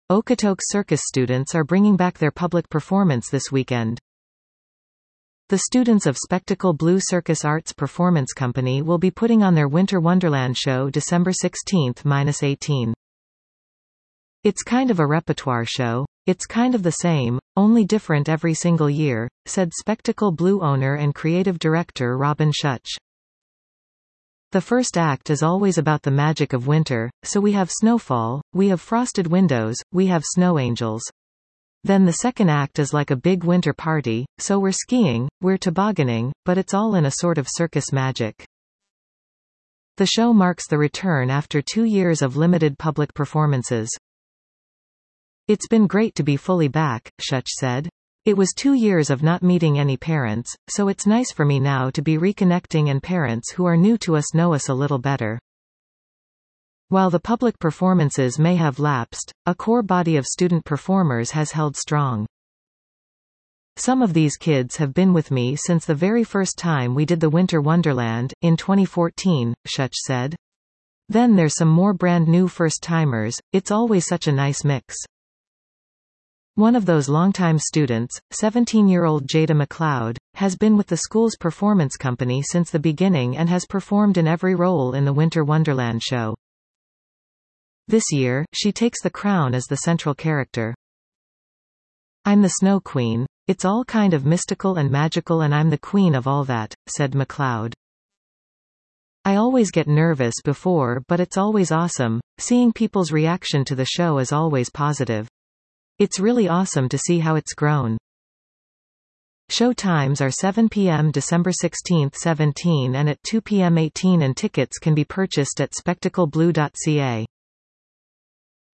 Okotoks circus students are bringing back their public performance this weekend. The students of Spectacle Blue Circus Arts Performance Company will be putting on their Winter Wonderland show December 16–18. It's kind of a repertoire show. It's kind of the same, only different every single year, said Spectacle Blue owner and creative director Robin Schuch. The first act is always about the magic of winter, so we have snowfall, we have frosted windows, we have snow angels. Then the second act is like a big winter party, so we're skiing, we're tobogganing, but it's all in a sort of circus magic. The show marks the return after 2 years of limited public performances. It's been great to be fully back, Schuch said. It was 2 years of not meeting any parents, so it's nice for me now to be reconnecting, and parents who are new to us know us a little better. While the public performances may have lapsed, a core body of student performers has held strong. Some of these kids have been with me since the very first time we did the Winter Wonderland, in 2014, Schuch said. Then there's some more brand new first-timers. It's always such a nice mix. One of those longtime students, 17-year-old Jada McLeod, has been with the school's performance company since the beginning and has performed in every role in the Winter Wonderland show. This year, she takes the crown as the central character. I'm the Snow Queen. It's all kind of mystical and magical, and I'm the queen of all that, said McLeod. I always get nervous before, but it's always awesome. Seeing people's reaction to the show is always positive. It's really awesome to see how it's grown. Show times are 7 p.m. December 16, 17 and at 2 p.m. 18, and tickets can be purchased at spectacleblue.ca.